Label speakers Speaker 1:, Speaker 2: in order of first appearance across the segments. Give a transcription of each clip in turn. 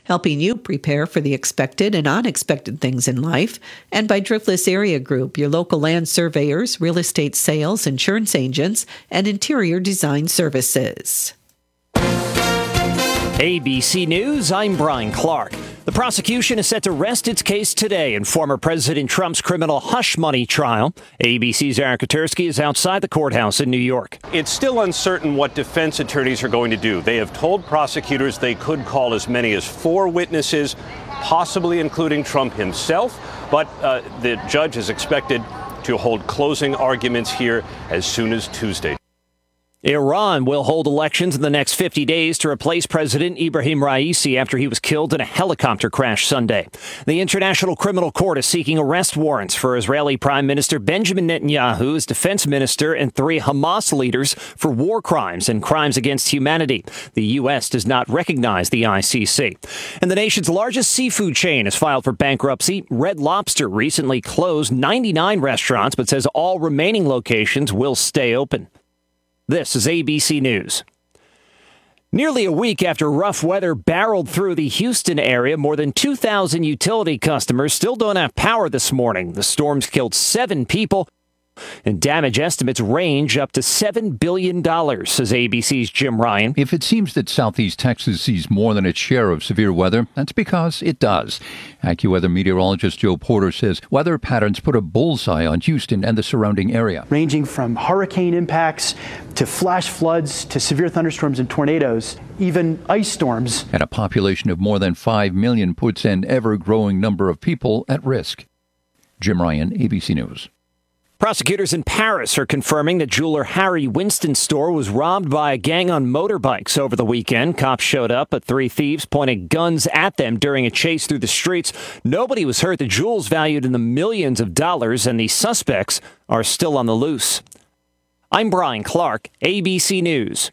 Speaker 1: helping you prepare for the expected and unexpected things in life, and by Driftless Area Group, your local land surveyors, real estate sales, insurance agents, and interior design services.
Speaker 2: ABC News, I'm Brian Clark. The prosecution is set to rest its case today in former President Trump's criminal hush money trial. ABC's Eric Katursky is outside the courthouse in New York.
Speaker 3: It's still uncertain what defense attorneys are going to do. They have told prosecutors they could call as many as 4 witnesses, possibly including Trump himself. But the judge is expected to hold closing arguments here as soon as Tuesday.
Speaker 2: Iran will hold elections in the next 50 days to replace President Ibrahim Raisi after he was killed in a helicopter crash Sunday. The International Criminal Court is seeking arrest warrants for Israeli Prime Minister Benjamin Netanyahu, his defense minister, and 3 Hamas leaders for war crimes and crimes against humanity. The U.S. does not recognize the ICC. And the nation's largest seafood chain has filed for bankruptcy. Red Lobster recently closed 99 restaurants, but says all remaining locations will stay open. This is ABC News. Nearly a week after rough weather barreled through the Houston area, more than 2,000 utility customers still don't have power this morning. The storms killed 7 people, and damage estimates range up to $7 billion, says ABC's Jim Ryan.
Speaker 4: If it seems that Southeast Texas sees more than its share of severe weather, that's because it does. AccuWeather meteorologist Joe Porter says weather patterns put a bullseye on Houston and the surrounding area.
Speaker 5: Ranging from hurricane impacts to flash floods to severe thunderstorms and tornadoes, even ice storms.
Speaker 4: And a population of more than 5 million puts an ever-growing number of people at risk. Jim Ryan, ABC News.
Speaker 2: Prosecutors in Paris are confirming that jeweler Harry Winston's store was robbed by a gang on motorbikes over the weekend. Cops showed up, but 3 thieves pointed guns at them during a chase through the streets. Nobody was hurt. The jewels valued in the millions of dollars, and the suspects are still on the loose. I'm Brian Clark, ABC News.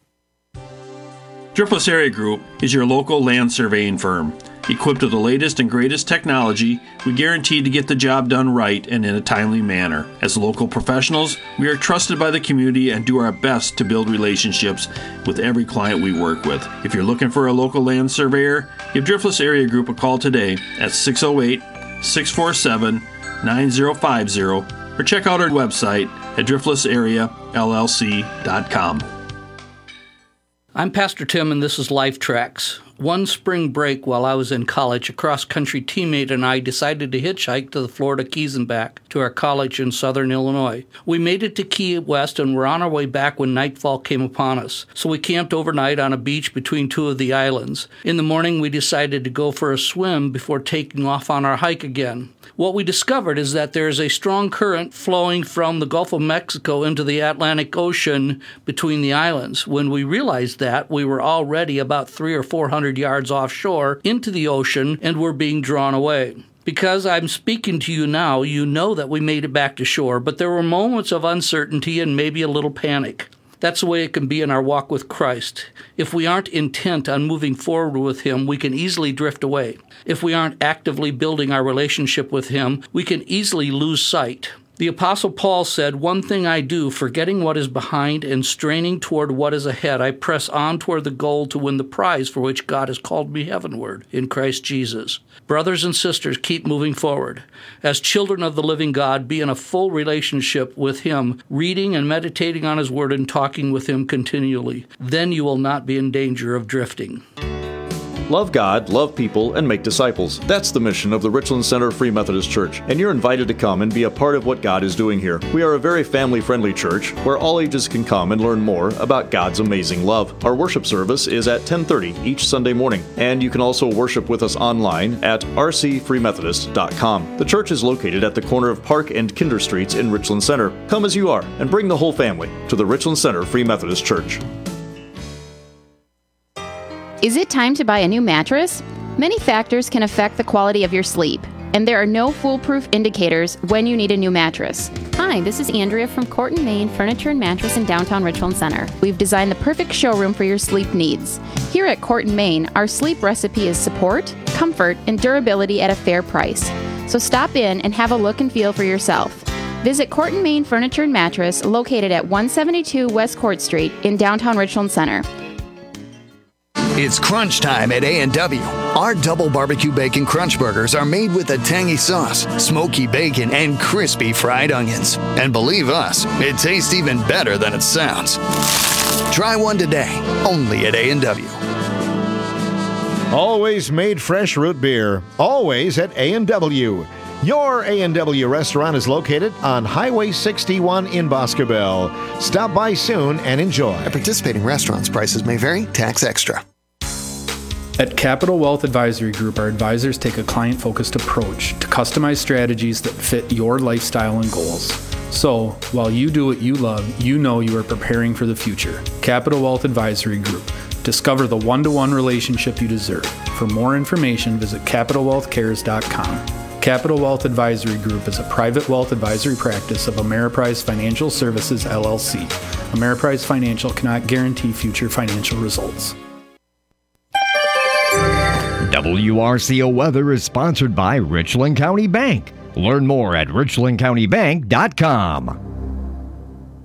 Speaker 6: Driftless Area Group is your local land surveying firm. Equipped with the latest and greatest technology, we guarantee to get the job done right and in a timely manner. As local professionals, we are trusted by the community and do our best to build relationships with every client we work with. If you're looking for a local land surveyor, give Driftless Area Group a call today at 608-647-9050 or check out our website at driftlessareallc.com.
Speaker 7: I'm Pastor Tim, and this is Life Tracks. One spring break while I was in college, a cross-country teammate and I decided to hitchhike to the Florida Keys and back to our college in southern Illinois. We made it to Key West and were on our way back when nightfall came upon us. So we camped overnight on a beach between 2 of the islands. In the morning, we decided to go for a swim before taking off on our hike again. What we discovered is that there is a strong current flowing from the Gulf of Mexico into the Atlantic Ocean between the islands. When we realized that, we were already about 300 or 400 yards offshore into the ocean and were being drawn away. Because I'm speaking to you now, you know that we made it back to shore, but there were moments of uncertainty and maybe a little panic. That's the way it can be in our walk with Christ. If we aren't intent on moving forward with Him, we can easily drift away. If we aren't actively building our relationship with Him, we can easily lose sight. The Apostle Paul said, "One thing I do, forgetting what is behind and straining toward what is ahead, I press on toward the goal to win the prize for which God has called me heavenward in Christ Jesus." Brothers and sisters, keep moving forward. As children of the living God, be in a full relationship with Him, reading and meditating on His Word and talking with Him continually. Then you will not be in danger of drifting.
Speaker 8: Love God, love people, and make disciples. That's the mission of the Richland Center Free Methodist Church, and you're invited to come and be a part of what God is doing here. We are a very family-friendly church where all ages can come and learn more about God's amazing love. Our worship service is at 10:30 each Sunday morning, and you can also worship with us online at rcfreemethodist.com. The church is located at the corner of Park and Kinder Streets in Richland Center. Come as you are and bring the whole family to the Richland Center Free Methodist Church.
Speaker 9: Is it time to buy a new mattress? Many factors can affect the quality of your sleep, and there are no foolproof indicators when you need a new mattress.
Speaker 10: Hi, this is Andrea from Court & Main Furniture and Mattress in downtown Richland Center.
Speaker 9: We've designed the perfect showroom for your sleep needs. Here at Court & Main, our sleep recipe is support, comfort, and durability at a fair price. So stop in and have a look and feel for yourself. Visit Court & Main Furniture and Mattress, located at 172 West Court Street in downtown Richland Center.
Speaker 11: It's crunch time at A&W. Our double barbecue bacon crunch burgers are made with a tangy sauce, smoky bacon, and crispy fried onions. And believe us, it tastes even better than it sounds. Try one today, only at A&W.
Speaker 12: Always made fresh root beer, always at A&W. Your A&W restaurant is located on Highway 61 in Boscobel. Stop by soon and enjoy.
Speaker 13: At participating restaurants, prices may vary, tax extra.
Speaker 14: At Capital Wealth Advisory Group, our advisors take a client-focused approach to customize strategies that fit your lifestyle and goals. So, while you do what you love, you know you are preparing for the future. Capital Wealth Advisory Group. Discover the one-to-one relationship you deserve. For more information, visit CapitalWealthCares.com. Capital Wealth Advisory Group is a private wealth advisory practice of Ameriprise Financial Services, LLC. Ameriprise Financial cannot guarantee future financial results.
Speaker 15: WRCO Weather is sponsored by Richland County Bank. Learn more at richlandcountybank.com.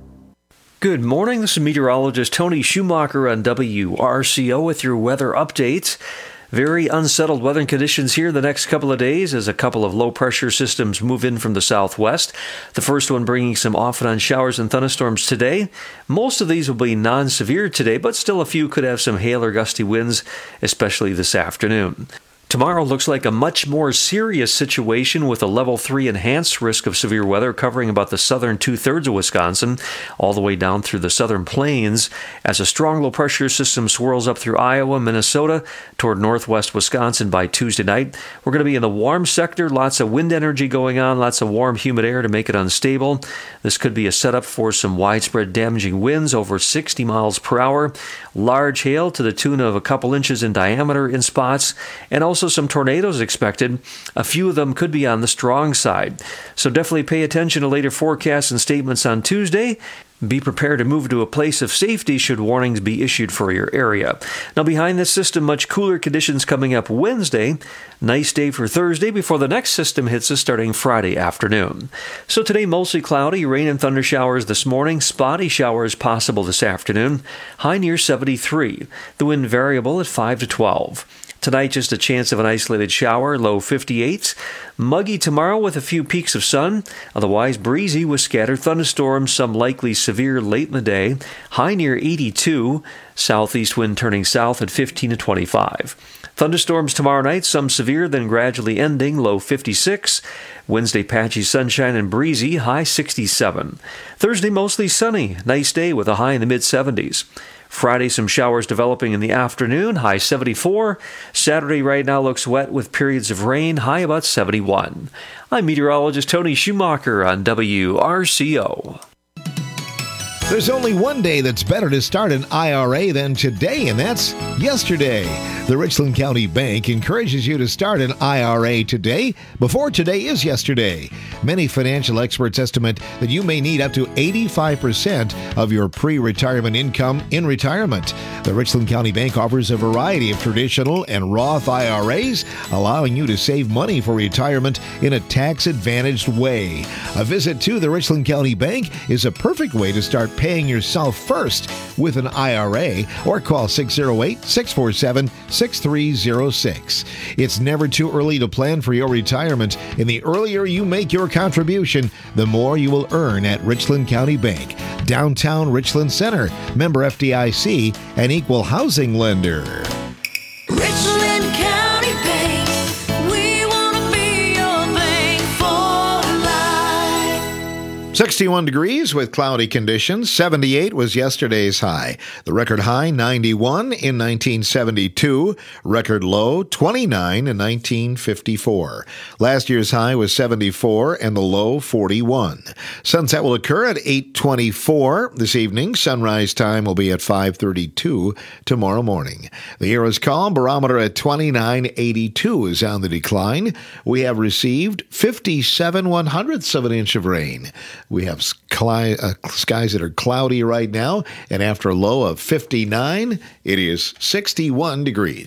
Speaker 2: Good morning. This is meteorologist Tony Schumacher on WRCO with your weather updates. Very unsettled weather conditions here the next couple of days as a couple of low-pressure systems move in from the southwest. The first one bringing some off-and-on showers and thunderstorms today. Most of these will be non-severe today, but still a few could have some hail or gusty winds, especially this afternoon. Tomorrow looks like a much more serious situation with a level 3 enhanced risk of severe weather covering about the southern two-thirds of Wisconsin, all the way down through the southern plains, as a strong low-pressure system swirls up through Iowa, Minnesota, toward northwest Wisconsin by Tuesday night. We're going to be in the warm sector, lots of wind energy going on, lots of warm, humid air to make it unstable. This could be a setup for some widespread damaging winds over 60 miles per hour, large hail to the tune of a couple inches in diameter in spots, and also some tornadoes expected. A few of them could be on the strong side. So definitely pay attention to later forecasts and statements on Tuesday. Be prepared to move to a place of safety should warnings be issued for your area. Now behind this system, much cooler conditions coming up Wednesday. Nice day for Thursday before the next system hits us starting Friday afternoon. So today mostly cloudy, rain and thunder showers this morning, spotty showers possible this afternoon, high near 73. The wind variable at 5 to 12. Tonight, just a chance of an isolated shower, low 58s. Muggy tomorrow with a few peaks of sun. Otherwise breezy with scattered thunderstorms, some likely severe late in the day. High near 82. Southeast wind turning south at 15 to 25. Thunderstorms tomorrow night, some severe, then gradually ending, low 56. Wednesday, patchy sunshine and breezy, high 67. Thursday, mostly sunny. Nice day with a high in the mid-70s. Friday, some showers developing in the afternoon, high 74. Saturday right now looks wet with periods of rain, high about 71. I'm meteorologist Tony Schumacher on WRCO.
Speaker 12: There's only one day that's better to start an IRA than today, and that's yesterday. The Richland County Bank encourages you to start an IRA today before today is yesterday. Many financial experts estimate that you may need up to 85% of your pre-retirement income in retirement. The Richland County Bank offers a variety of traditional and Roth IRAs, allowing you to save money for retirement in a tax-advantaged way. A visit to the Richland County Bank is a perfect way to start paying yourself first with an IRA, or call 608-647-6306. It's never too early to plan for your retirement, and the earlier you make your contribution, the more you will earn at Richland County Bank, downtown Richland Center, member FDIC, and equal housing lender.
Speaker 16: Richland County Bank, we want to be your bank for life.
Speaker 12: 61 degrees with cloudy conditions. 78 was yesterday's high. The record high, 91 in 1972. Record low, 29 in 1954. Last year's high was 74 and the low, 41. Sunset will occur at 8:24 this evening. Sunrise time will be at 5:32 tomorrow morning. The air is calm. Barometer at 29.82 is on the decline. We have received 57/100ths of an inch of rain. We have skies that are cloudy right now, and after a low of 59, it is 61 degrees.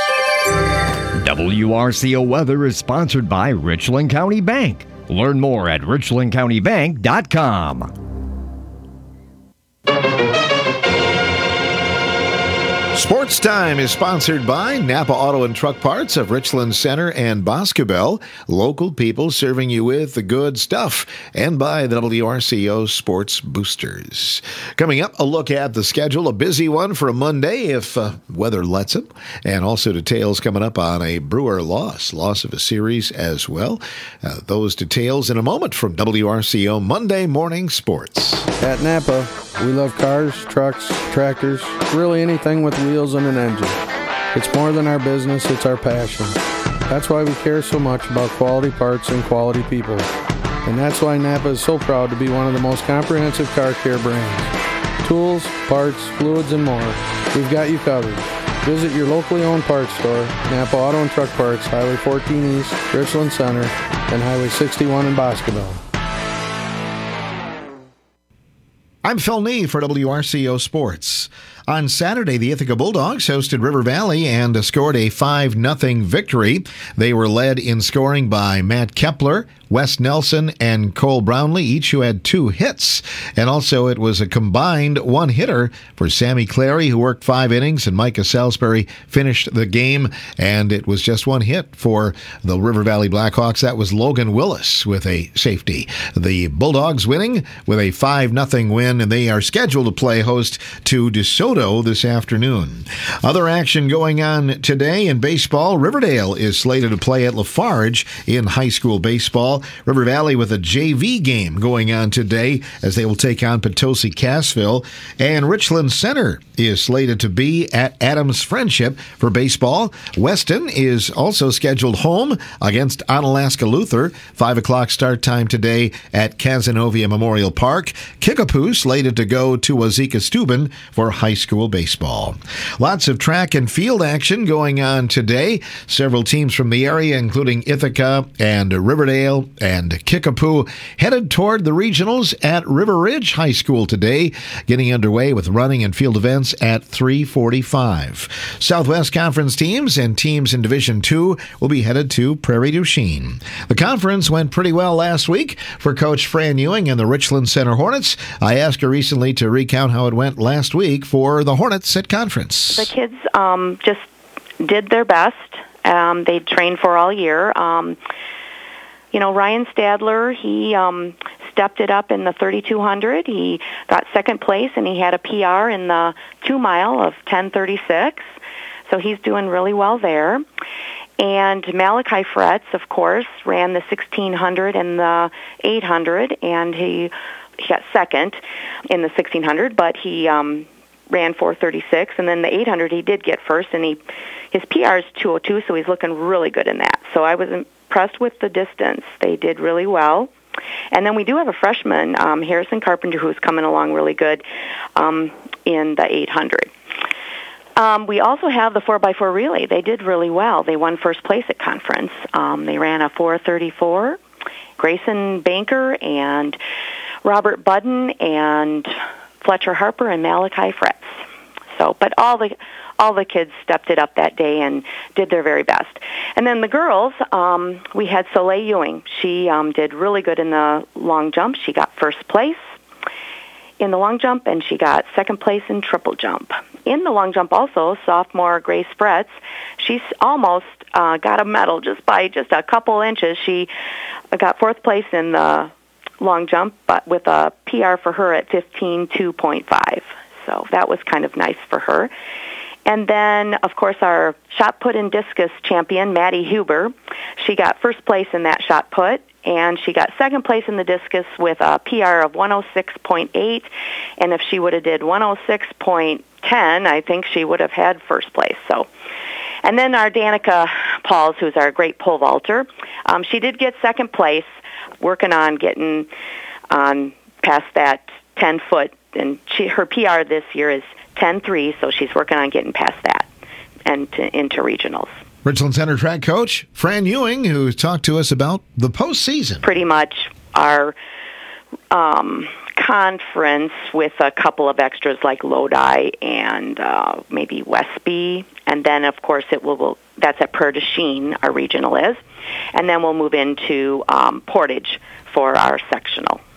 Speaker 15: WRCO Weather is sponsored by Richland County Bank. Learn more at richlandcountybank.com.
Speaker 12: Sports Time is sponsored by Napa Auto and Truck Parts of Richland Center and Boscobel, local people serving you with the good stuff, and by the WRCO Sports Boosters. Coming up, a look at the schedule, a busy one for a Monday if weather lets it, and also details coming up on a Brewer loss of a series as well. Those details in a moment from WRCO Monday Morning Sports.
Speaker 17: At Napa, we love cars, trucks, tractors, really anything with wheels and an engine. It's more than our business, it's our passion. That's why we care so much about quality parts and quality people. And that's why Napa is so proud to be one of the most comprehensive car care brands. Tools, parts, fluids, and more. We've got you covered. Visit your locally owned parts store, Napa Auto and Truck Parts, Highway 14 East, Richland Center, and Highway 61 in Boscobel.
Speaker 12: I'm Phil Nee for WRCO Sports. On Saturday, the Ithaca Bulldogs hosted River Valley and scored a 5-0 victory. They were led in scoring by Matt Kepler, Wes Nelson, and Cole Brownlee, each who had 2 hits. And also it was a combined 1-hitter for Sammy Clary, who worked 5 innings, and Micah Salisbury finished the game. And it was just 1 hit for the River Valley Blackhawks. That was Logan Willis with a safety. The Bulldogs winning with a 5-0 win, and they are scheduled to play host to DeSoto this afternoon. Other action going on today in baseball. Riverdale is slated to play at Lafarge in high school baseball. River Valley with a JV game going on today as they will take on Potosi Cassville. And Richland Center is slated to be at Adams Friendship for baseball. Weston is also scheduled home against Onalaska Luther. 5 o'clock start time today at Cazenovia Memorial Park. Kickapoo slated to go to Wazeeka Steuben for high school baseball. Lots of track and field action going on today. Several teams from the area, including Ithaca and Riverdale and Kickapoo, headed toward the regionals at River Ridge High School today, getting underway with running and field events at 3:45. Southwest Conference teams and teams in Division II will be headed to Prairie du Chien. The conference went pretty well last week for Coach Fran Ewing and the Richland Center Hornets. I asked her recently to recount how it went last week for the Hornets at conference.
Speaker 18: The kids just did their best. They trained for all year. Ryan Stadler, he stepped it up in the 3,200. He got second place, and he had a PR in the 2-mile of 10:36. So he's doing really well there. And Malachi Fretz, of course, ran the 1,600 and the 800, and he got second in the 1,600, but he ran 4:36, and then the 800 he did get first, and his PR is 2:02, so he's looking really good in that. So I was impressed with the distance. They did really well. And then we do have a freshman, Harrison Carpenter, who's coming along really good in the 800. We also have the 4x4 relay. They did really well. They won first place at conference. They ran a 4:34. Grayson Banker and Robert Budden and Fletcher Harper and Malachi Fretz. So, but all the kids stepped it up that day and did their very best. And then the girls, we had Soleil Ewing. She did really good in the long jump. She got first place in the long jump, and she got second place in triple jump. In the long jump also, sophomore Grace Fretz, she's almost got a medal by just a couple inches. She got fourth place in the long jump, but with a PR for her at 15:2.5. So that was kind of nice for her. And then, of course, our shot put and discus champion, Maddie Huber, she got first place in that shot put, and she got second place in the discus with a PR of 106.8, and if she would have did 106.10, I think she would have had first place. So, and then our Danica Pauls, who's our great pole vaulter, she did get second place, working on getting on past that 10-foot, and her PR this year is 10.3, so she's working on getting past that and into regionals.
Speaker 12: Richland Center track coach Fran Ewing, who talked to us about the postseason.
Speaker 18: Pretty much our conference with a couple of extras like Lodi and maybe Westby, and then of course that's at Prairie du Chien, our regional is, and then we'll move into Portage for our sectional.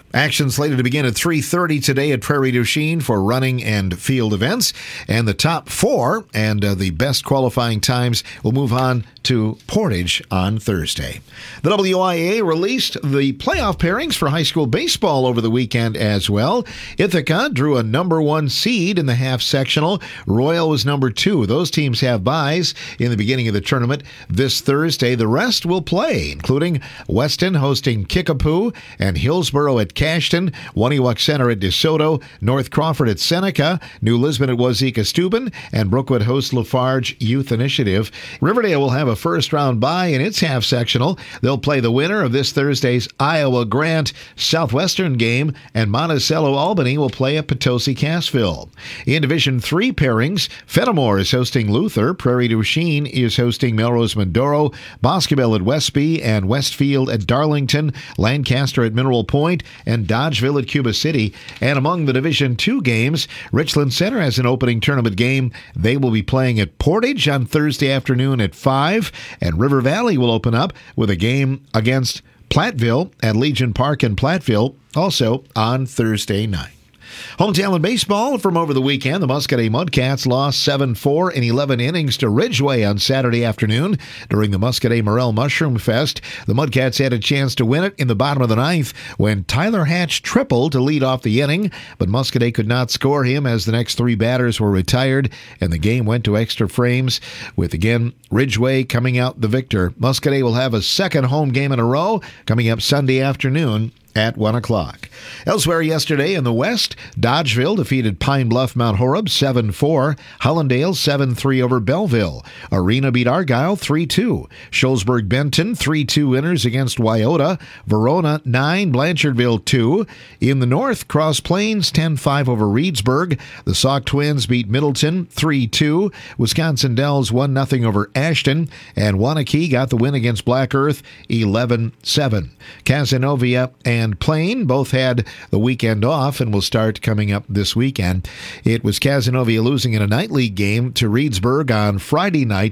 Speaker 12: Action slated to begin at 3:30 today at Prairie du Chien for running and field events. And the top 4 and the best qualifying times will move on to Portage on Thursday. The WIAA released the playoff pairings for high school baseball over the weekend as well. Ithaca drew a number 1 seed in the half sectional. Royal was number 2. Those teams have byes in the beginning of the tournament this Thursday. The rest will play, including Weston hosting Kickapoo and Hillsborough at Cashton, Waniwak Center at DeSoto, North Crawford at Seneca, New Lisbon at Wazeeka Steuben, and Brookwood hosts Lafarge Youth Initiative. Riverdale will have a first-round bye in its half-sectional. They'll play the winner of this Thursday's Iowa Grant Southwestern game, and Monticello Albany will play at Potosi Cassville. In Division III pairings, Fenimore is hosting Luther, Prairie du Chien is hosting Melrose Mindoro, Boscobel at Westby and Westfield at Darlington, Lancaster at Mineral Point, and Dodgeville at Cuba City. And among the Division II games, Richland Center has an opening tournament game. They will be playing at Portage on Thursday afternoon at 5, and River Valley will open up with a game against Platteville at Legion Park in Platteville, also on Thursday night. Hometown in baseball from over the weekend, the Muscadet Mudcats lost 7-4 in 11 innings to Ridgeway on Saturday afternoon during the Muscadet Morel Mushroom Fest. The Mudcats had a chance to win it in the bottom of the ninth when Tyler Hatch tripled to lead off the inning, but Muscadet could not score him as the next 3 batters were retired, and the game went to extra frames, with again Ridgeway coming out the victor. Muscadet will have a second home game in a row coming up Sunday afternoon at 1 o'clock. Elsewhere yesterday in the West, Dodgeville defeated Pine Bluff Mount Horeb 7-4. Hullendale 7-3 over Belleville. Arena beat Argyle 3-2. Shullsburg Benton 3-2 winners against Wyota. Verona 9, Blanchardville 2. In the North, Cross Plains 10-5 over Reedsburg. The Sauk Twins beat Middleton 3-2. Wisconsin Dells 1-0 over Ashton. And Waunakee got the win against Black Earth 11-7. Cazenovia and Plain both had the weekend off and will start coming up this weekend. It was Cazenovia losing in a night league game to Reedsburg on Friday night,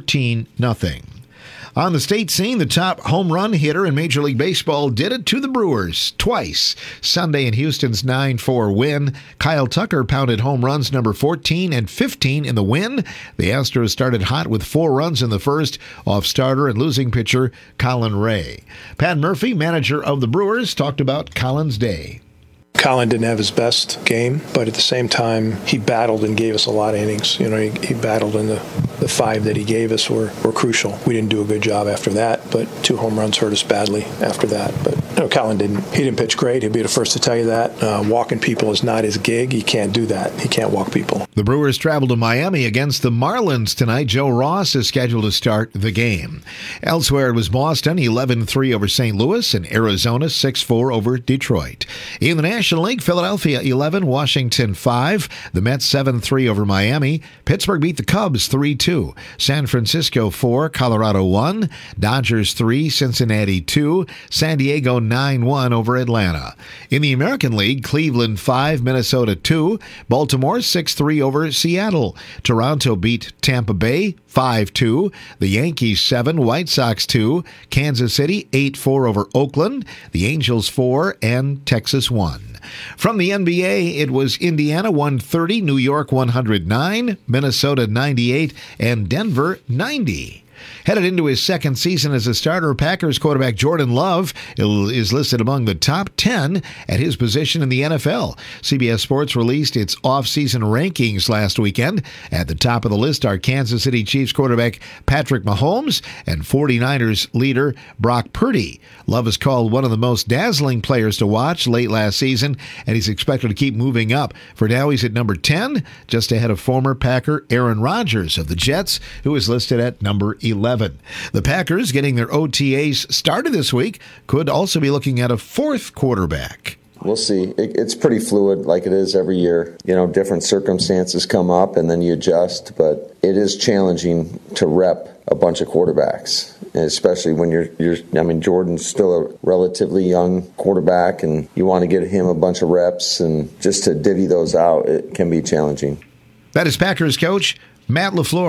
Speaker 12: 13-0. On the state scene, the top home run hitter in Major League Baseball did it to the Brewers twice. Sunday in Houston's 9-4 win, Kyle Tucker pounded home runs number 14 and 15 in the win. The Astros started hot with 4 runs in the first off starter and losing pitcher Colin Ray. Pat Murphy, manager of the Brewers, talked about Colin's day.
Speaker 19: Colin didn't have his best game, but at the same time, he battled and gave us a lot of innings. You know, he battled, and the 5 that he gave us were crucial. We didn't do a good job after that, but 2 home runs hurt us badly after that. But you know, Colin didn't pitch great. He'll be the first to tell you that. Walking people is not his gig. He can't do that. He can't walk people.
Speaker 12: The Brewers travel to Miami against the Marlins tonight. Joe Ross is scheduled to start the game. Elsewhere, it was Boston 11-3 over St. Louis and Arizona 6-4 over Detroit. In the National League, Philadelphia 11, Washington 5. The Mets 7-3 over Miami. Pittsburgh beat the Cubs 3-2. San Francisco 4, Colorado 1. Dodgers 3, Cincinnati 2. San Diego 9-1 over Atlanta. In the American League, Cleveland 5, Minnesota 2. Baltimore 6-3 over Seattle. Toronto beat Tampa Bay 5-2. The Yankees 7, White Sox 2. Kansas City 8-4 over Oakland. The Angels 4 and Texas 1. From the NBA, it was Indiana 130, New York 109, Minnesota 98, and Denver 90. Headed into his second season as a starter, Packers quarterback Jordan Love is listed among the top 10 at his position in the NFL. CBS Sports released its off-season rankings last weekend. At the top of the list are Kansas City Chiefs quarterback Patrick Mahomes and 49ers leader Brock Purdy. Love is called one of the most dazzling players to watch late last season, and he's expected to keep moving up. For now, he's at number 10, just ahead of former Packer Aaron Rodgers of the Jets, who is listed at number 11. The Packers, getting their OTAs started this week, could also be looking at a 4th quarterback.
Speaker 20: We'll see. It's pretty fluid like it is every year. You know, different circumstances come up and then you adjust, but it is challenging to rep a bunch of quarterbacks, especially when Jordan's still a relatively young quarterback and you want to get him a bunch of reps, and just to divvy those out, it can be challenging.
Speaker 12: That is Packers coach Matt LaFleur.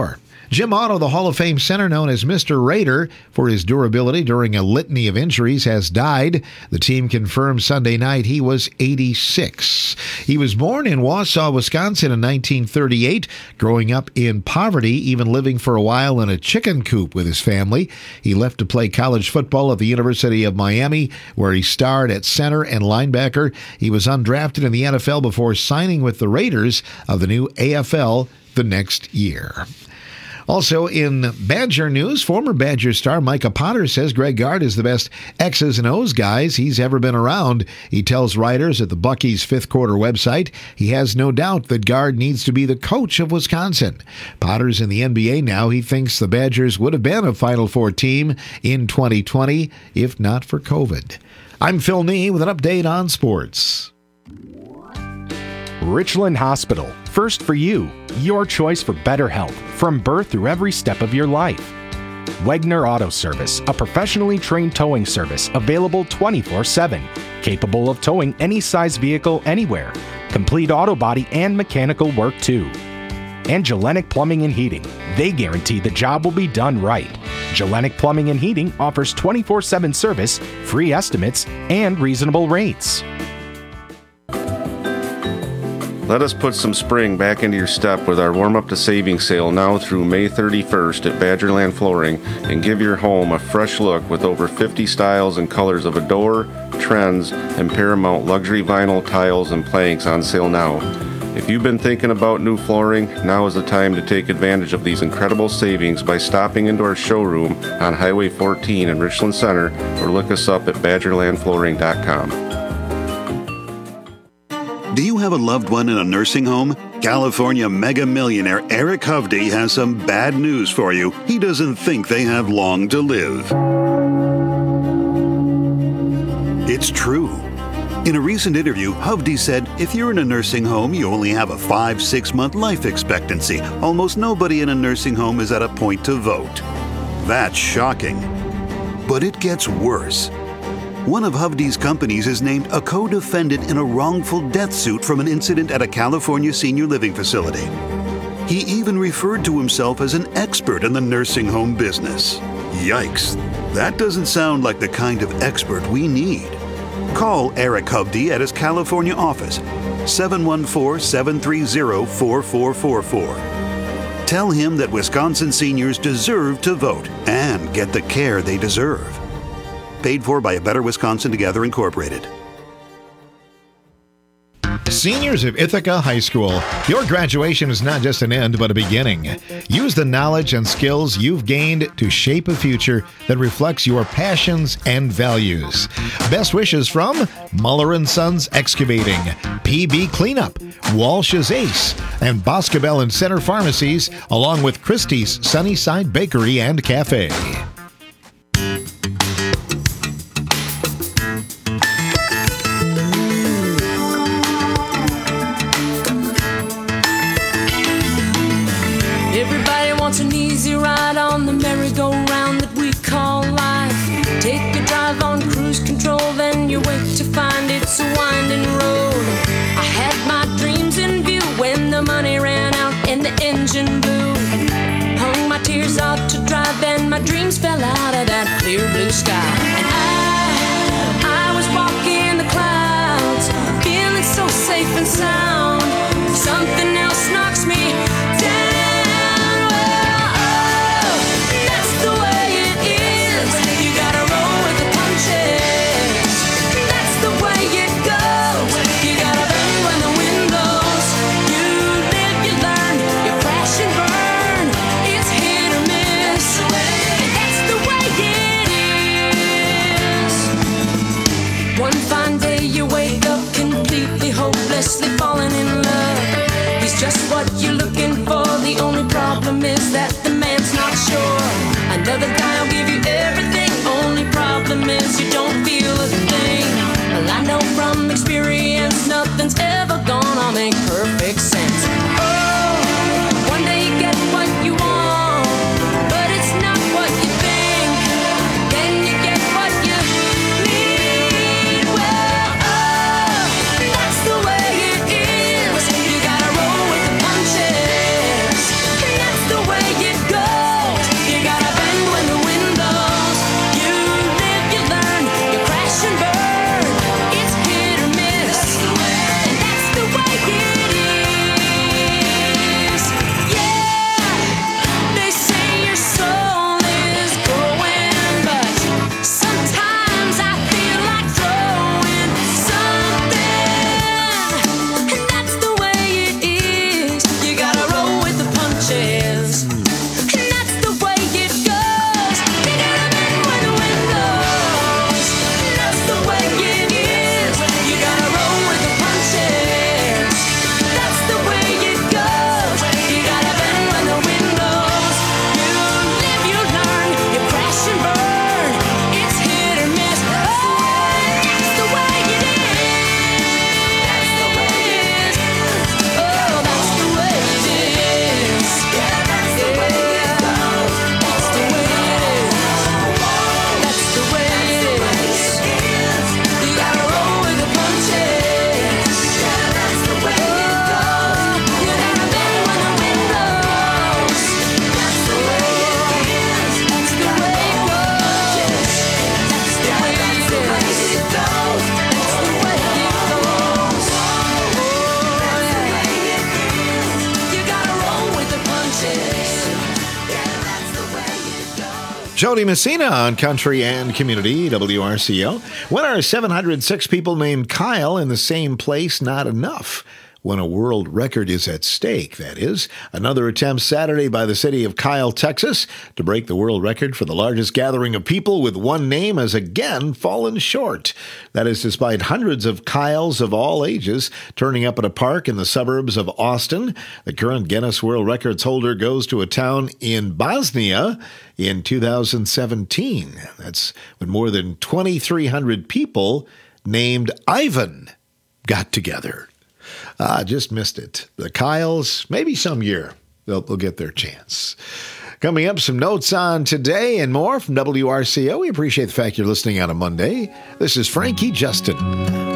Speaker 12: Jim Otto, the Hall of Fame center known as Mr. Raider for his durability during a litany of injuries, has died. The team confirmed Sunday night he was 86. He was born in Wausau, Wisconsin in 1938, growing up in poverty, even living for a while in a chicken coop with his family. He left to play college football at the University of Miami, where he starred at center and linebacker. He was undrafted in the NFL before signing with the Raiders of the new AFL the next year. Also in Badger news, former Badger star Micah Potter says Greg Gard is the best X's and O's guys he's ever been around. He tells writers at the Buc-ee's Fifth Quarter website he has no doubt that Gard needs to be the coach of Wisconsin. Potter's in the NBA now. He thinks the Badgers would have been a Final Four team in 2020 if not for COVID. I'm Phil Nee with an update on sports.
Speaker 21: Richland Hospital. First for you. Your choice for better health from birth through every step of your life. Wegner Auto Service, a professionally trained towing service available 24/7, capable of towing any size vehicle anywhere. Complete auto body and mechanical work too. And Gelenic Plumbing and Heating. They guarantee the job will be done right. Gelenic Plumbing and Heating offers 24/7 service, free estimates, and reasonable rates.
Speaker 22: Let us put some spring back into your step with our Warm Up to Savings sale now through May 31st at Badgerland Flooring and give your home a fresh look with over 50 styles and colors of Adore, Trends, and Paramount luxury vinyl tiles and planks on sale now. If you've been thinking about new flooring, now is the time to take advantage of these incredible savings by stopping into our showroom on Highway 14 in Richland Center or look us up at BadgerlandFlooring.com.
Speaker 23: Do you have a loved one in a nursing home? California mega millionaire Eric Hovde has some bad news for you. He doesn't think they have long to live. It's true. In a recent interview, Hovde said, if you're in a nursing home, you only have a 5-6 month life expectancy. Almost nobody in a nursing home is at a point to vote. That's shocking. But it gets worse. One of Hovde's companies is named a co-defendant in a wrongful death suit from an incident at a California senior living facility. He even referred to himself as an expert in the nursing home business. Yikes, that doesn't sound like the kind of expert we need. Call Eric Hovde at his California office, 714-730-4444. Tell him that Wisconsin seniors deserve to vote and get the care they deserve. Paid for by A Better Wisconsin Together, Incorporated.
Speaker 12: Seniors of Ithaca High School, your graduation is not just an end, but a beginning. Use the knowledge and skills you've gained to shape a future that reflects your passions and values. Best wishes from Muller & Sons Excavating, PB Cleanup, Walsh's Ace, and Boscobel and Center Pharmacies, along with Christie's Sunnyside Bakery and Cafe.
Speaker 16: An easy ride on the merry-go-round that we call life. Take a drive on cruise control, then you wait to find it's a winding road. I had my dreams in view when the money ran out and the engine blew. Hung my tears out to dry, then my dreams fell out of that clear blue sky. And I was walking the clouds, feeling so safe and sound. Something else knocks me down.
Speaker 12: Jody Messina on Country and Community, WRCO. When are 706 people named Kyle in the same place not enough? When a world record is at stake, that is. Another attempt Saturday by the city of Kyle, Texas, to break the world record for the largest gathering of people with one name has again fallen short. That is despite hundreds of Kyles of all ages turning up at a park in the suburbs of Austin. The current Guinness World Records holder goes to a town in Bosnia in 2017. That's when more than 2,300 people named Ivan got together. Just missed it. The Kyles, maybe some year they'll get their chance. Coming up, some notes on today and more from WRCO. We appreciate the fact you're listening on a Monday. This is Frankie Justin.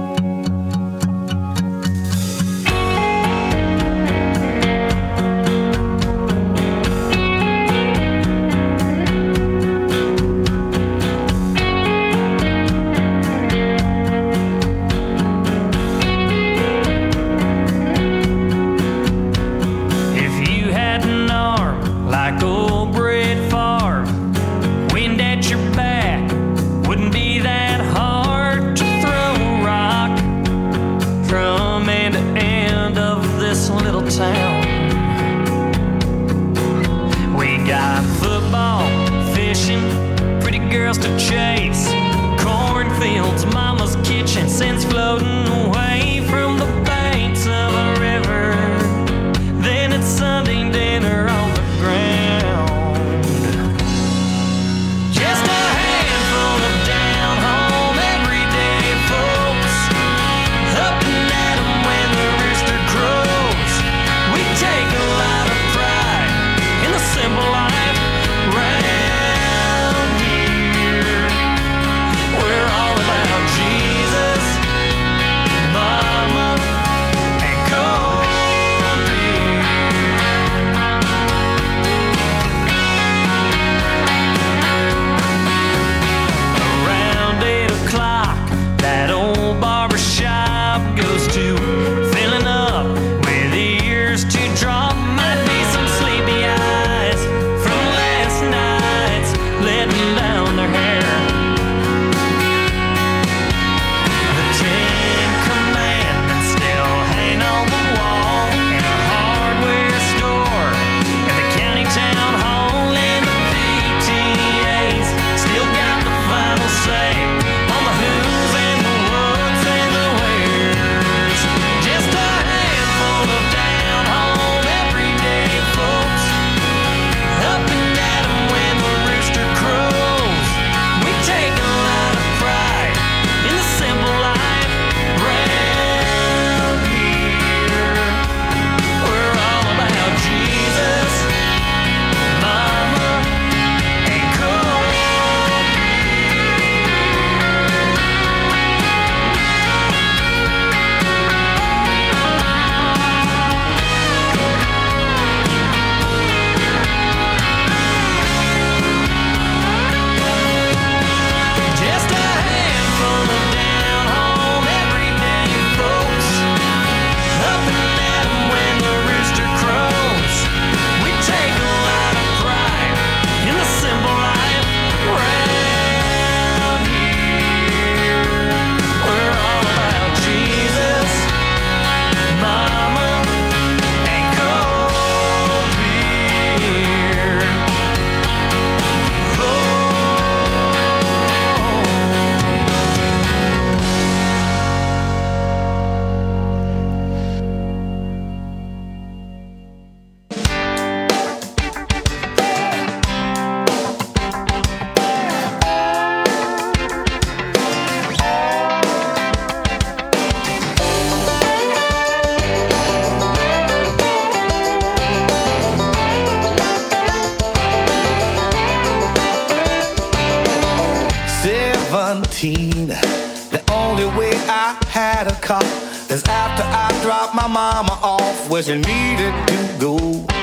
Speaker 1: The only way I had a car is after I dropped my mama off where she needed to go.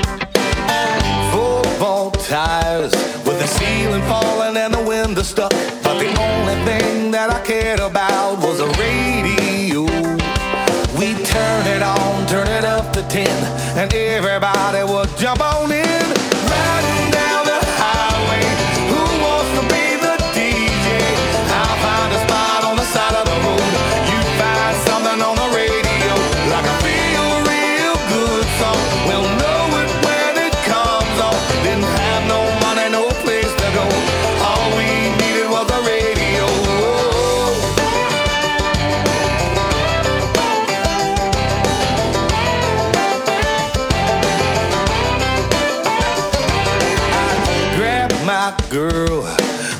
Speaker 1: Football tires with the ceiling falling and the window stuck, but the only thing that I cared about was the radio. We turn it on, turn it up to 10, and everybody would jump on in, riding down the highway.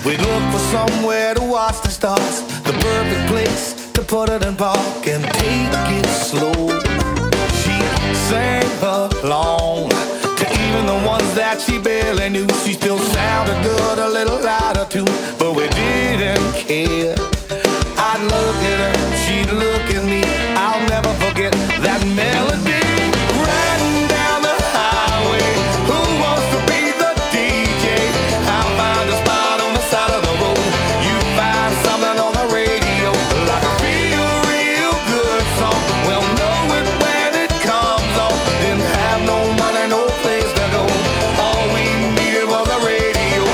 Speaker 1: We'd look for somewhere to watch the stars, the perfect place to put it in park and take it slow. She sang along to even the ones that she barely knew. She still sounded good, a little louder too, but we didn't care. I'd look at her, she'd look at me. I'll never forget that melody. Riding down the highway, who wants to be the DJ? I'll find a spot on the side of the road. You find something on the radio, like a real good song. We'll know it when it comes on. Didn't have no money, no place to go. All we needed was a radio.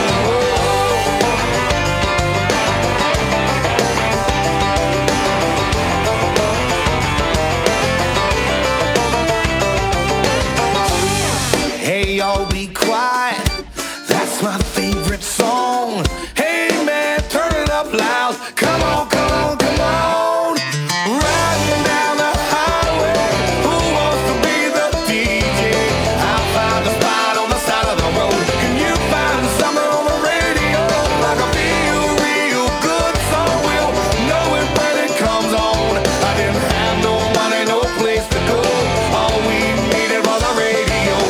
Speaker 1: Hey, y'all be quiet, that's my favorite song. Hey man, turn it up loud. Come on, come on, come on. Riding down the highway, who wants to be the DJ? I'll find a spot on the side of the road. Can you find something on the radio, like a real good song? We'll know it when it comes on. I didn't have no money, no place to go. All we needed was a radio.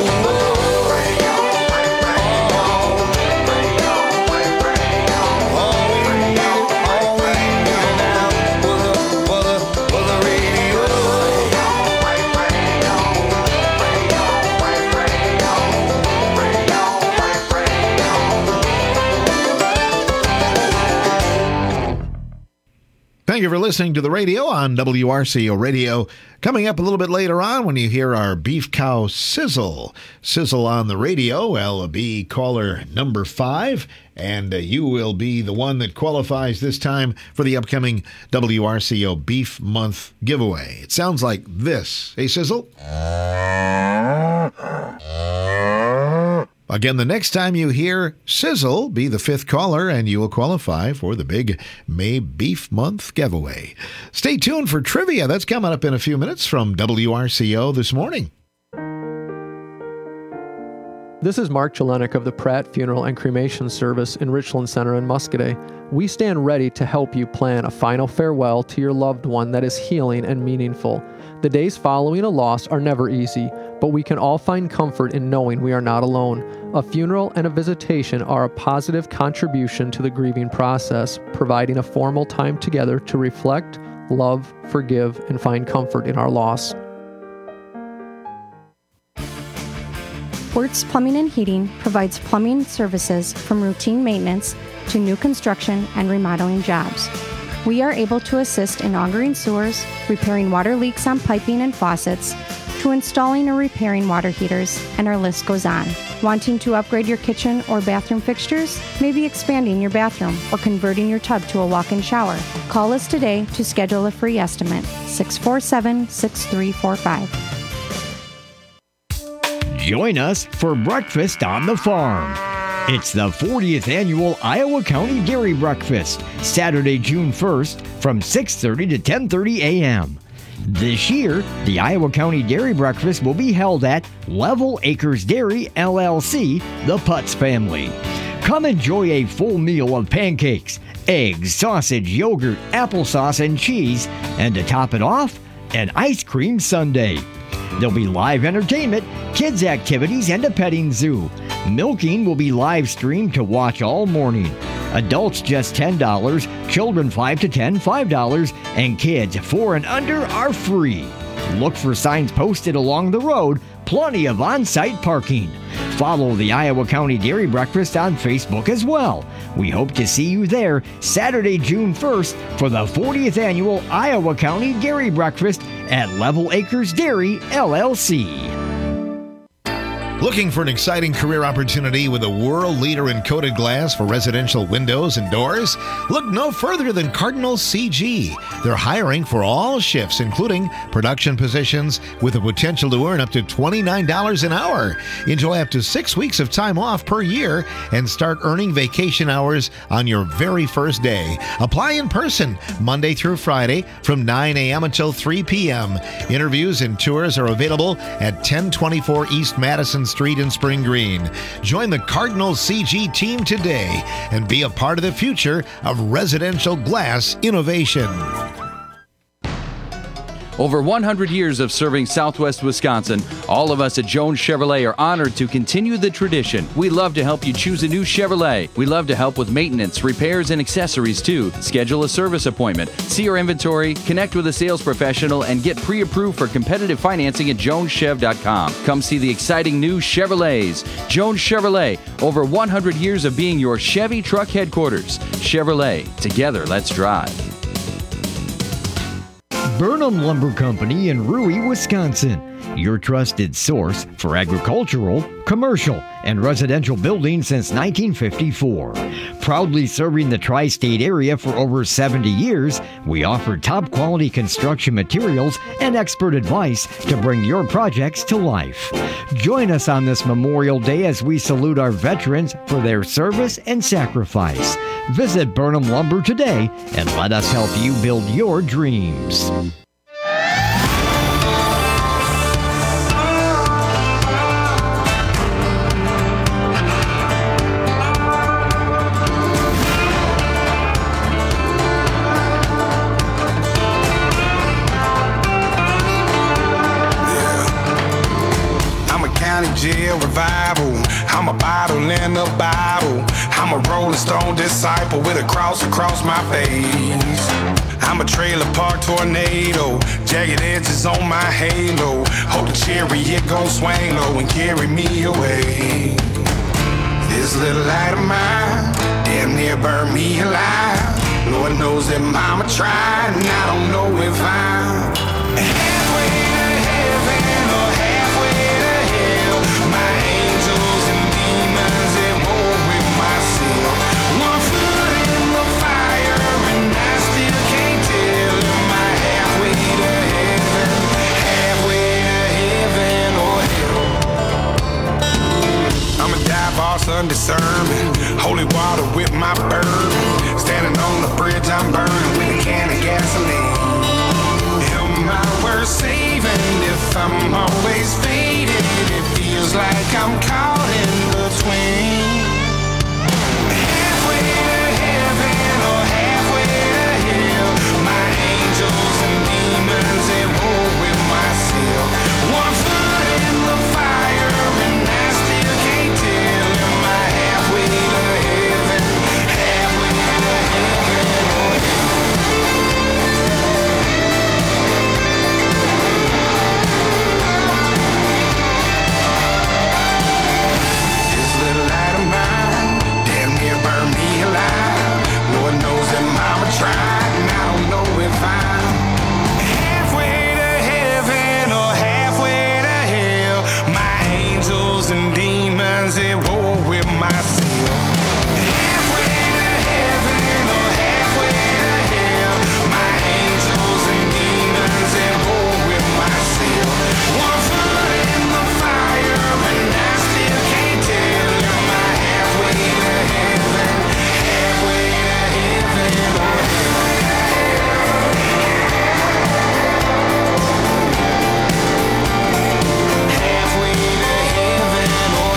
Speaker 12: Thank you for listening to the radio on WRCO Radio. Coming up a little bit later on when you hear our beef cow sizzle. Sizzle on the radio, will be caller number 5, and you will be the one that qualifies this time for the upcoming WRCO Beef Month giveaway. It sounds like this. Hey, Sizzle? Again, the next time you hear Sizzle, be the 5th caller, and you will qualify for the big May Beef Month giveaway. Stay tuned for trivia. That's coming up in a few minutes from WRCO This Morning.
Speaker 3: This is Mark Jelenik of the Pratt Funeral and Cremation Service in Richland Center in Muscoda. We stand ready to help you plan a final farewell to your loved one that is healing and meaningful. The days following a loss are never easy, but we can all find comfort in knowing we are not alone. A funeral and a visitation are a positive contribution to the grieving process, providing a formal time together to reflect, love, forgive, and find comfort in our loss.
Speaker 4: Wirtz Plumbing and Heating provides plumbing services from routine maintenance to new construction and remodeling jobs. We are able to assist in augering sewers, repairing water leaks on piping and faucets, to installing or repairing water heaters, and our list goes on. Wanting to upgrade your kitchen or bathroom fixtures? Maybe expanding your bathroom or converting your tub to a walk-in shower? Call us today to schedule a free estimate, 647-6345.
Speaker 15: Join us for Breakfast on the Farm. It's the 40th annual Iowa County Dairy Breakfast, Saturday, June 1st from 6:30 to 10:30 a.m. This year, the Iowa County Dairy Breakfast will be held at Level Acres Dairy, LLC, the Putz family. Come enjoy a full meal of pancakes, eggs, sausage, yogurt, applesauce, and cheese, and to top it off, an ice cream sundae. There'll be live entertainment, kids' activities, and a petting zoo. Milking will be live streamed to watch all morning. Adults just $10, children 5 to 10, $5, and kids 4 and under are free. Look for signs posted along the road, plenty of on-site parking. Follow the Iowa County Dairy Breakfast on Facebook as well. We hope to see you there Saturday, June 1st for the 40th annual Iowa County Dairy Breakfast at Level Acres Dairy, LLC.
Speaker 12: Looking for an exciting career opportunity with a world leader in coated glass for residential windows and doors? Look no further than Cardinal CG. They're hiring for all shifts, including production positions, with the potential to earn up to $29 an hour. Enjoy up to 6 weeks of time off per year and start earning vacation hours on your very first day. Apply in person Monday through Friday from 9 a.m. until 3 p.m. Interviews and tours are available at 1024 East Madison Street in Spring Green. Join the Cardinals CG team today and be a part of the future of residential glass innovation.
Speaker 5: Over 100 years of serving Southwest Wisconsin, all of us at Jones Chevrolet are honored to continue the tradition. We love to help you choose a new Chevrolet. We love to help with maintenance, repairs, and accessories too. Schedule a service appointment, see our inventory, connect with a sales professional, and get pre-approved for competitive financing at joneschev.com. Come see the exciting new Chevrolets. Jones Chevrolet, over 100 years of being your Chevy truck headquarters. Chevrolet, together let's drive.
Speaker 15: Burnham Lumber Company in Rui, Wisconsin. Your trusted source for agricultural, commercial, and residential buildings since 1954. Proudly serving the tri-state area for over 70 years, we offer top-quality construction materials and expert advice to bring your projects to life. Join us on this Memorial Day as we salute our veterans for their service and sacrifice. Visit Burnham Lumber today and let us help you build your dreams.
Speaker 6: Jail revival. I'm a bottle in the Bible. I'm a Rolling Stone disciple with a cross across my face. I'm a trailer park tornado. Jagged edges on my halo. Hope the chariot gon' swing low and carry me away. This little light of mine damn near burned me alive. Lord knows that mama tried, and I don't know if I'm halfway to heaven or halfway to hell. My angels and demons at war with myself. One foot in the fire and I still can't tell. Am I halfway to heaven, halfway to heaven or hell? I'm a divorce undiscernment, holy water with my bourbon. Standing on the bridge I'm burning with a can of gasoline. Am I worth saving if I'm always faded? It feels like I'm caught in between. Halfway to heaven or halfway to hell. My angels and demons at war with myself. One foot in the fire and I still can't tell. Am I halfway to heaven, halfway to heaven or hell? This little light of mine damn near burned me alive. Lord knows that mama tried, and I don't know if I'm halfway to heaven or halfway to hell. My angels and demons at war with myself. Halfway to heaven or halfway to hell. My angels and demons at war with myself. One foot in the fire and I still can't tell. Am I halfway to heaven, halfway to heaven or hell? Halfway to heaven or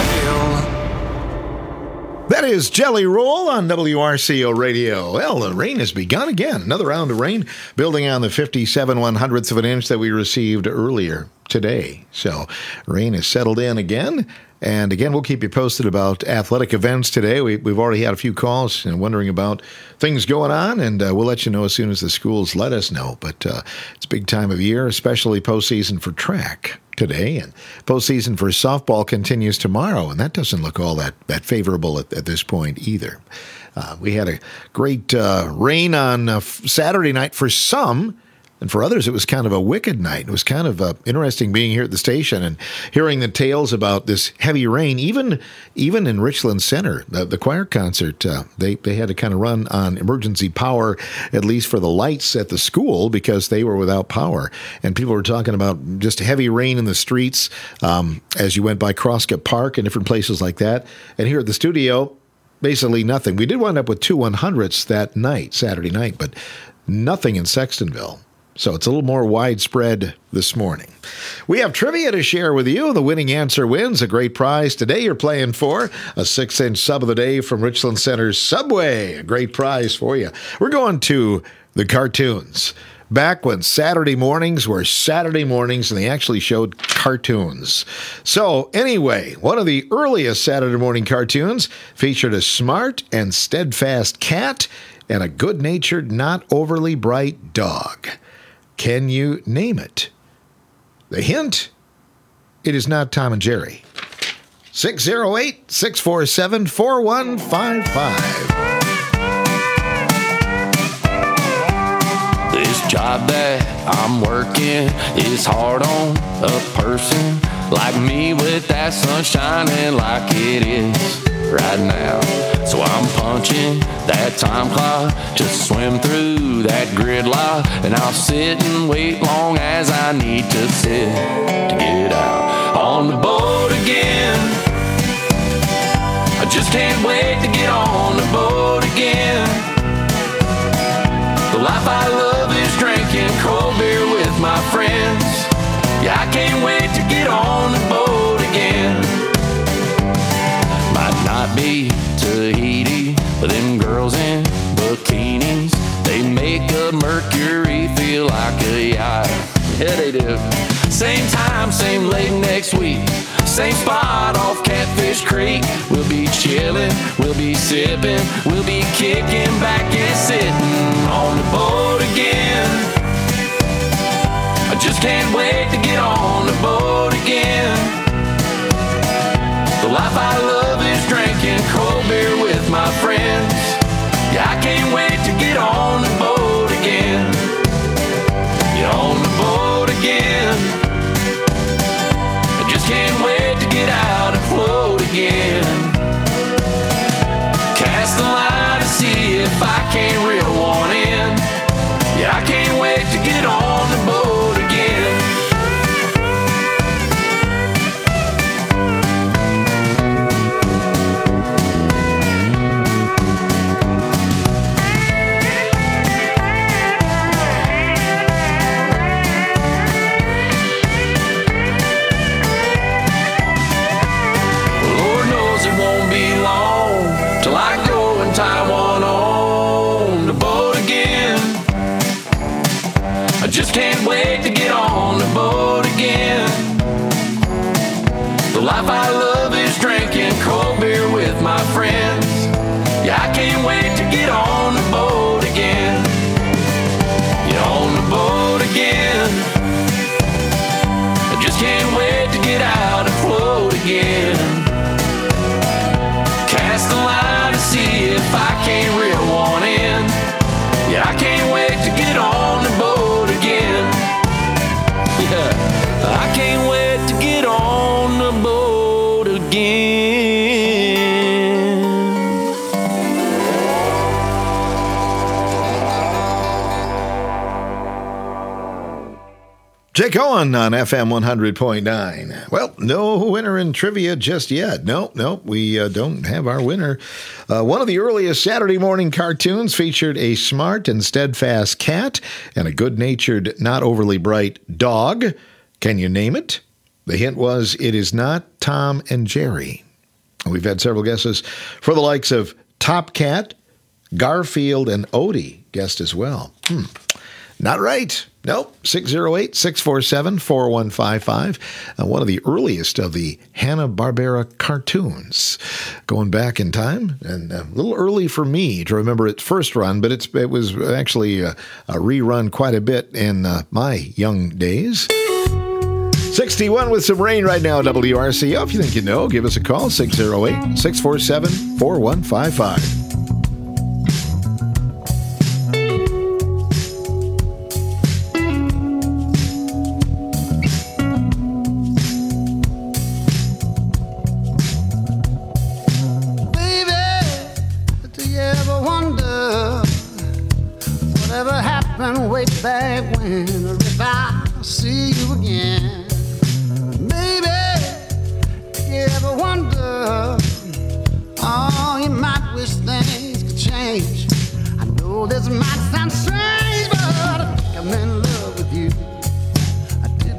Speaker 6: hell?
Speaker 12: That is Jelly Roll on WRCO Radio. Well, the rain has begun again. Another round of rain, building on the 57/100th of an inch that we received earlier today. So rain has settled in again. And again, we'll keep you posted about athletic events today. We've already had a few calls and wondering about things going on, and we'll let you know as soon as the schools let us know. But it's a big time of year, especially postseason for track today, and postseason for softball continues tomorrow, and that doesn't look all that favorable at this point either. We had a great rain on Saturday night for some, and for others, it was kind of a wicked night. It was kind of interesting being here at the station and hearing the tales about this heavy rain. Even in Richland Center, the choir concert, they had to kind of run on emergency power, at least for the lights at the school, because they were without power. And people were talking about just heavy rain in the streets as you went by Crosscut Park and different places like that. And here at the studio, basically nothing. We did wind up with 2 100ths that night, Saturday night, but nothing in Sextonville. So it's a little more widespread this morning. We have trivia to share with you. The winning answer wins a great prize. Today you're playing for a 6-inch sub of the day from Richland Center's Subway. A great prize for you. We're going to the cartoons. Back when Saturday mornings were Saturday mornings and they actually showed cartoons. So anyway, one of the earliest Saturday morning cartoons featured a smart and steadfast cat and a good-natured, not overly bright dog. Can you name it? The hint? It is not Tom and Jerry. 608-647-4155.
Speaker 1: This job that I'm working is hard on a person like me with that sun shining like it is right now. So I'm punching that time clock just to swim through that gridlock, and I'll sit and wait long as I need to sit to get out on the boat again. I just can't wait to get on the boat again. The life I love is drinking cold beer with my friends. Yeah, I can't wait to get on the boat again. Might not be Tahiti, but them girls in bikinis, they make a Mercury feel like a yacht. Yeah, they do. Same time, same late next week. Same spot off Catfish Creek. We'll be chilling, we'll be sipping, we'll be kicking back and sitting on the boat again. I just can't wait to get on the boat again. The life I love is drinking cold beer with my friends. Yeah, I can't wait to get on the boat again. Get on the boat again. I just can't wait to get out and float again. Cast the line to see if I can't reel one in. Yeah, I can't wait to get on the boat again. Lord knows it won't be long till I go and tie one on the boat again. I just can't wait to get on the boat again. The life I love is drinking cold beer with my friends. Yeah, I can't wait to get on the boat again. Get on the boat again. I just can't wait to get out and float again. Cast the line to see if I can't reel one in. Yeah, I can't wait to get on the boat again. Yeah, I can't wait to get on the boat again.
Speaker 12: Jake Owen on FM 100.9. Well, no winner in trivia just yet. Nope, we don't have our winner. One of the earliest Saturday morning cartoons featured a smart and steadfast cat and a good-natured, not overly bright dog. Can you name it? The hint was, it is not Tom and Jerry. We've had several guesses for the likes of Top Cat, Garfield, and Odie guessed as well. Not right. Nope. 608-647-4155. One of the earliest of the Hanna-Barbera cartoons. Going back in time, and a little early for me to remember its first run, but it was actually a rerun quite a bit in my young days. 61 with some rain right now, WRCO. If you think you know, give us a call, 608-647-4155.
Speaker 7: Way back when, or if I see you again, maybe you ever wonder, oh, you might wish things could change. I know this might sound strange, but I think I'm in love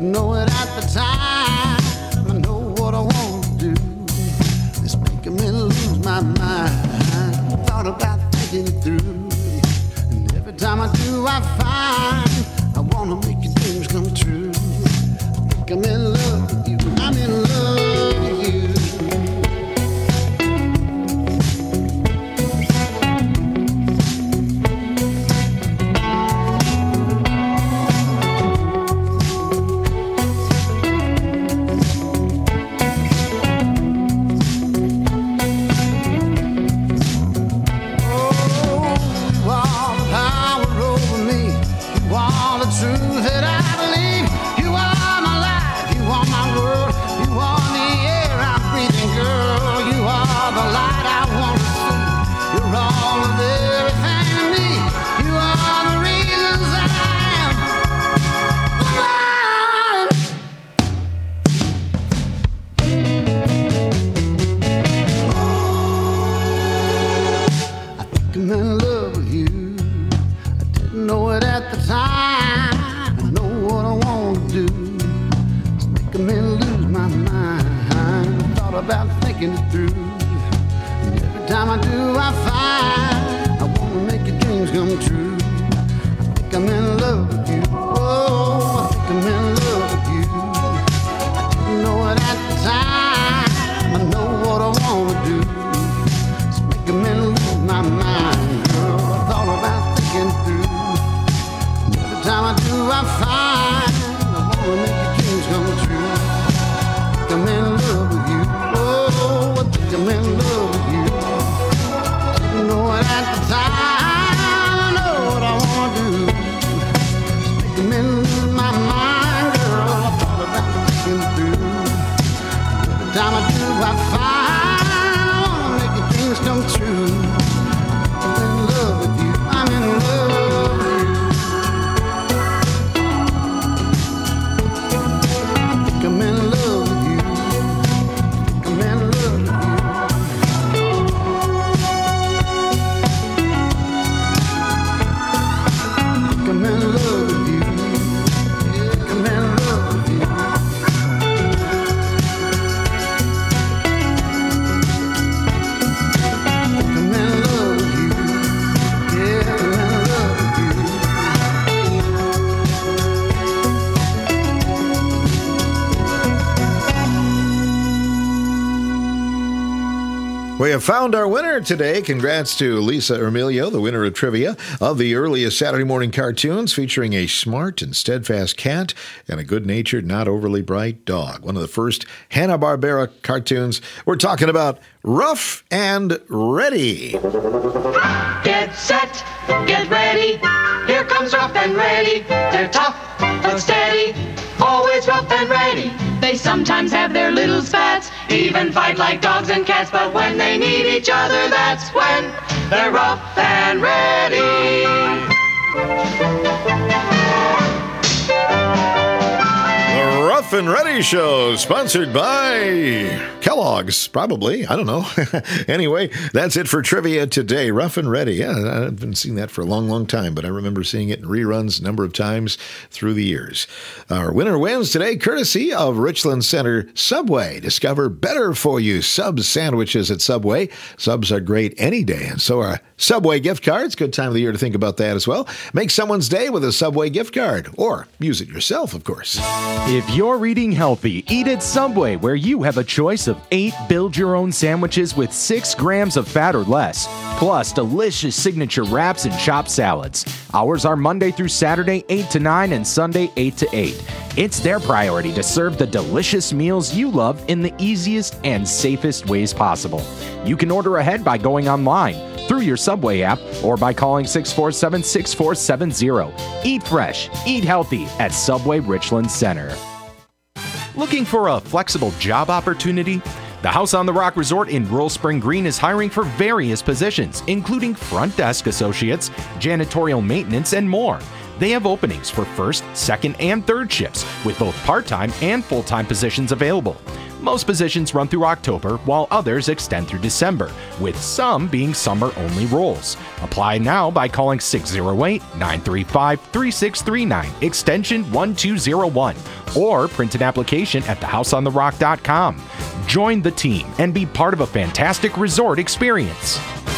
Speaker 7: didn't know it at the time. I know what I want to do. It's making me lose my mind. Thought about thinking it through. And every time I do, I find I want to make your dreams come true. I think I'm in love with you. I'm in love with you.
Speaker 12: We have found our winner today. Congrats to Lisa Ermilio, the winner of trivia of the earliest Saturday morning cartoons featuring a smart and steadfast cat and a good-natured, not overly bright dog. One of the first Hanna-Barbera cartoons. We're talking about Rough and Ready.
Speaker 8: Get set, get ready. Here comes Rough and Ready. They're tough but steady, always rough and ready. They sometimes have their little spats, even fight like dogs and cats, but when they need each other, that's when they're rough and ready.
Speaker 12: The Rough and Ready Show, sponsored by Kellogg's, probably. I don't know. Anyway, that's it for trivia today. Rough and Ready. Yeah, I haven't seen that for a long, long time, but I remember seeing it in reruns a number of times through the years. Our winner wins today, courtesy of Richland Center Subway. Discover better for you sub sandwiches at Subway. Subs are great any day, and so are Subway gift cards. Good time of the year to think about that as well. Make someone's day with a Subway gift card, or use it yourself, of course.
Speaker 21: If you're eating healthy, eat at Subway, where you have a choice of 8 build-your-own sandwiches with 6 grams of fat or less, plus delicious signature wraps and chopped salads. Hours are Monday through Saturday, 8 to 9, and Sunday, 8 to 8. It's their priority to serve the delicious meals you love in the easiest and safest ways possible. You can order ahead by going online, through your Subway app, or by calling 647-6470. Eat fresh, eat healthy at Subway Richland Center. Looking for a flexible job opportunity? The House on the Rock Resort in Rural Spring Green is hiring for various positions, including front desk associates, janitorial maintenance, and more. They have openings for first, second, and third shifts, with both part-time and full-time positions available. Most positions run through October, while others extend through December, with some being summer-only roles. Apply now by calling 608-935-3639, extension 1201, or print an application at thehouseontherock.com. Join the team and be part of a fantastic resort experience.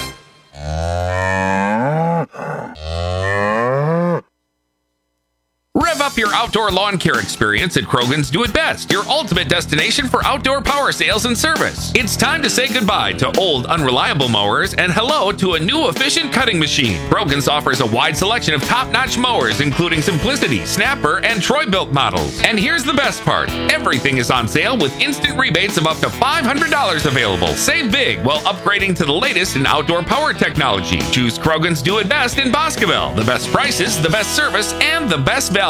Speaker 9: Rev up your outdoor lawn care experience at Krogan's Do It Best, your ultimate destination for outdoor power sales and service. It's time to say goodbye to old, unreliable mowers and hello to a new efficient cutting machine. Krogan's offers a wide selection of top-notch mowers, including Simplicity, Snapper, and Troy-Built models. And here's the best part. Everything is on sale with instant rebates of up to $500 available. Save big while upgrading to the latest in outdoor power technology. Choose Krogan's Do It Best in Boscoville. The best prices, the best service, and the best value.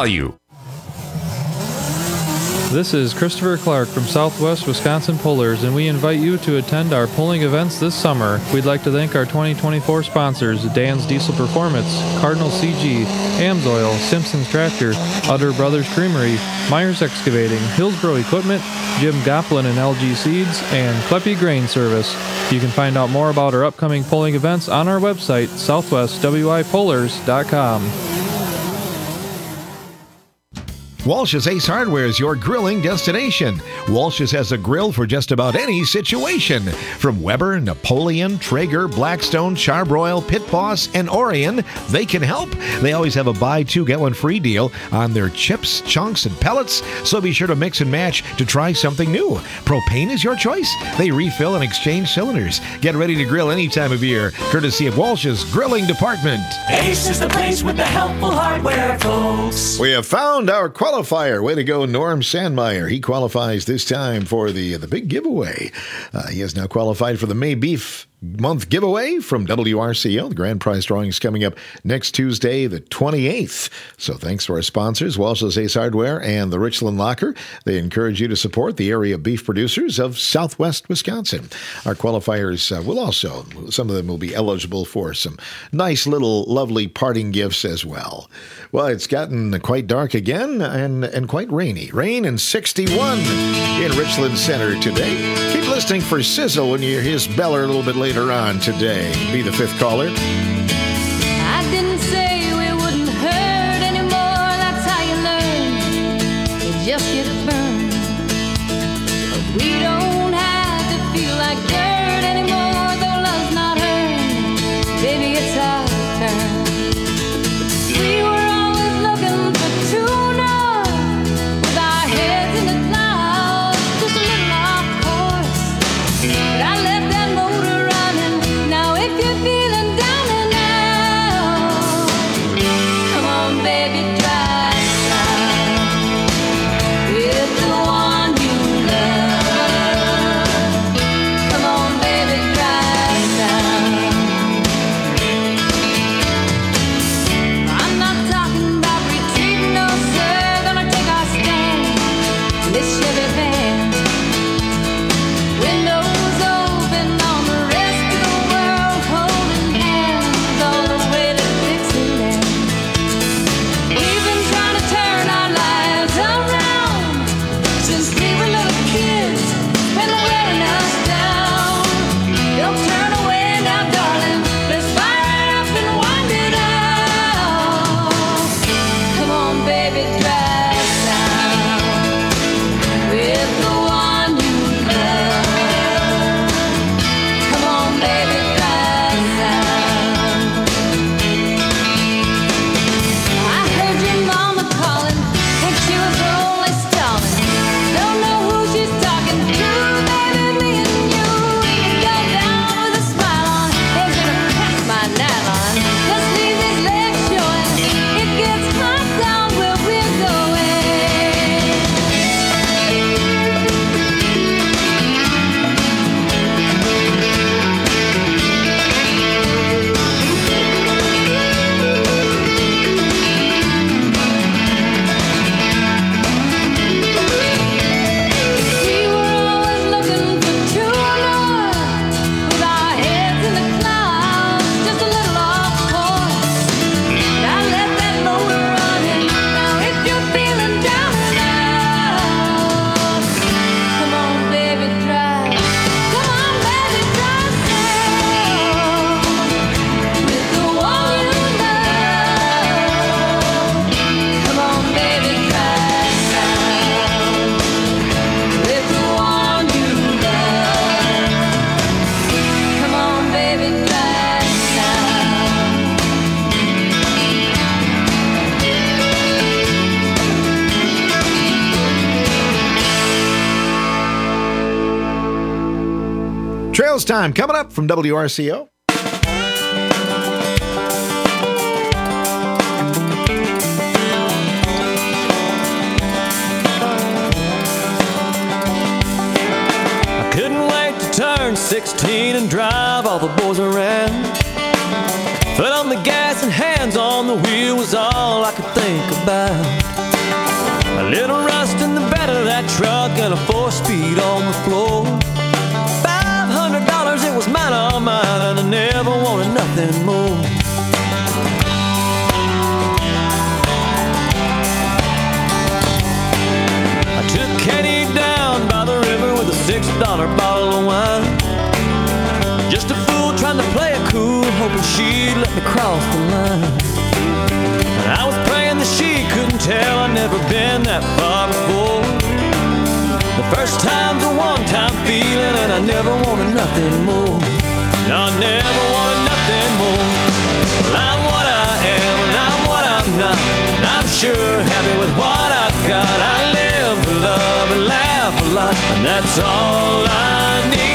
Speaker 10: This is Christopher Clark from Southwest Wisconsin Pullers, and we invite you to attend our pulling events this summer. We'd like to thank our 2024 sponsors, Dan's Diesel Performance, Cardinal CG, Amsoil, Simpson's Tractor, Utter Brothers Creamery, Myers Excavating, Hillsboro Equipment, Jim Goplin and LG Seeds, and Kleppe Grain Service. You can find out more about our upcoming pulling events on our website, southwestwipullers.com.
Speaker 12: Walsh's Ace Hardware is your grilling destination. Walsh's has a grill for just about any situation. From Weber, Napoleon, Traeger, Blackstone, Charbroil, Pit Boss, and Orion, they can help. They always have a buy two, get one free deal on their chips, chunks, and pellets, so be sure to mix and match to try something new. Propane is your choice. They refill and exchange cylinders. Get ready to grill any time of year, courtesy of Walsh's Grilling Department.
Speaker 1: Ace is the place with the helpful hardware, folks.
Speaker 12: We have found our qualifier. Way to go, Norm Sandmeyer. He qualifies this time for the big giveaway. He has now qualified for the May Beef Month giveaway from WRCO. The grand prize drawing is coming up next Tuesday, the 28th. So thanks to our sponsors, Walsh's Ace Hardware and the Richland Locker. They encourage you to support the area beef producers of Southwest Wisconsin. Our qualifiers will also, some of them will be eligible for some nice little lovely parting gifts as well. Well, it's gotten quite dark again and quite rainy. Rain and 61 in Richland Center today. Keep listening for Sizzle when you hear his beller a little bit later on today. Be the fifth caller.
Speaker 16: I didn't say we wouldn't hurt anymore. That's how you learn. You just get burned. But we don't have to feel like dirt anymore. Though love's not earned. Baby, it's our turn. We were always looking for true north, with our heads in the clouds, just a little off course. But I left that motor running. Now if you're feeling down and
Speaker 12: Sales Time coming up from WRCO.
Speaker 11: I couldn't wait to turn 16 and drive all the boys around. Foot on the gas and hands on the wheel was all I could think about. A little rust in the bed of that truck and a 4-speed on the floor. $500, it was mine, all mine, and I never wanted nothing more. I took Katie down by the river with a $6 bottle of wine. Just a fool trying to play it cool, hoping she'd let me cross the line. And I was praying that she couldn't tell I'd never been that far before. The first time's a one-time feeling, and I never wanted nothing more. No, I never wanted nothing more. Well, I'm what I am, and I'm what I'm not. And I'm sure happy with what I've got. I live for love and laugh a lot, and that's all I need.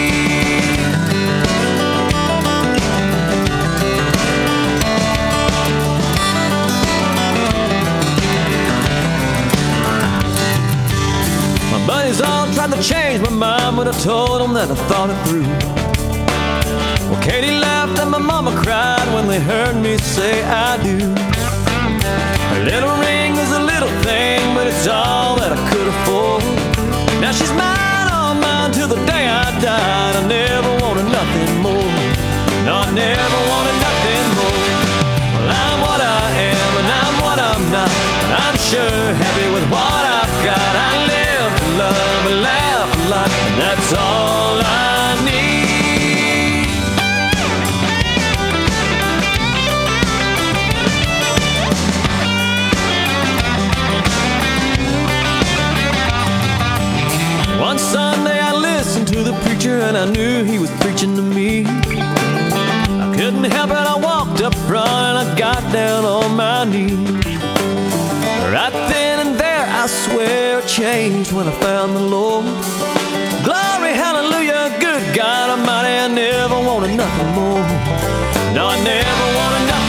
Speaker 11: Buddies all tried to change my mind, but I told them that I thought it through. Well, Katie laughed and my mama cried when they heard me say I do. A little ring is a little thing, but it's all that I could afford. Now she's mine, all mine, till the day I died. I never wanted nothing more. No, I never wanted nothing more. Well, I'm what I am, and I'm what I'm not. And I'm sure happy with what I've got. I live to love and laugh a lot, and that's all I need. One Sunday I listened to the preacher, and I knew he was preaching to me. I couldn't help it, I walked up front and I got down on my knees. Right then and there, I swear it changed when I found the Lord. Glory, hallelujah, good God Almighty, I never wanted nothing more. No, I never wanted nothing